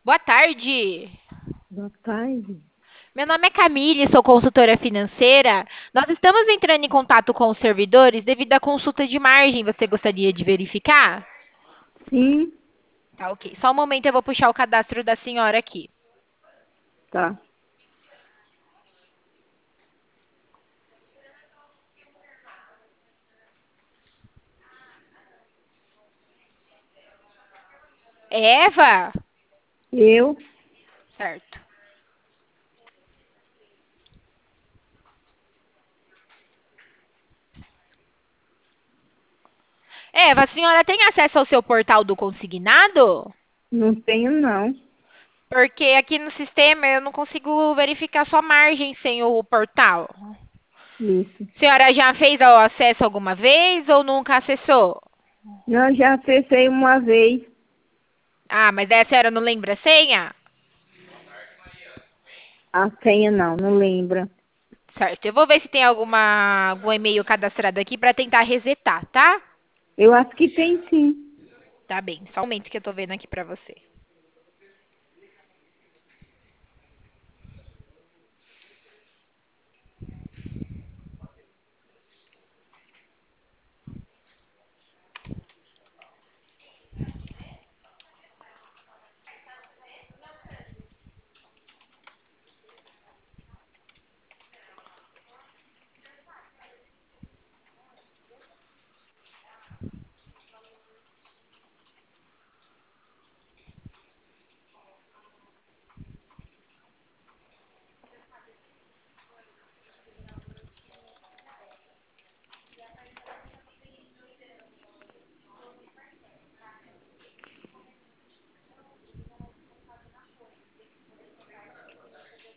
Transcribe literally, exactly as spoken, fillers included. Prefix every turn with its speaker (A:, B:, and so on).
A: Boa tarde.
B: Boa tarde.
A: Meu nome é Camille, sou consultora financeira. Nós estamos entrando em contato com os servidores devido à consulta de margem. Você gostaria de verificar?
B: Sim,
A: Tá, ok. Só um momento, eu vou puxar o cadastro da senhora aqui.
B: tá.
A: Eva?
B: Eu,
A: Certo. Eva, a senhora tem acesso ao seu portal do consignado?
B: não tenho não.
A: Porque aqui no sistema eu não consigo verificar sua margem sem o portal.
B: Isso.
A: A senhora já fez o acesso alguma vez ou nunca acessou?
B: Eu já acessei uma vez
A: Ah, mas daí a senhora não lembra a senha?
B: a senha, não, não lembra.
A: Certo, eu vou ver se tem alguma, algum e-mail cadastrado aqui para tentar resetar, tá?
B: Eu acho que tem sim.
A: Tá bem, só um momento que eu tô vendo aqui para você.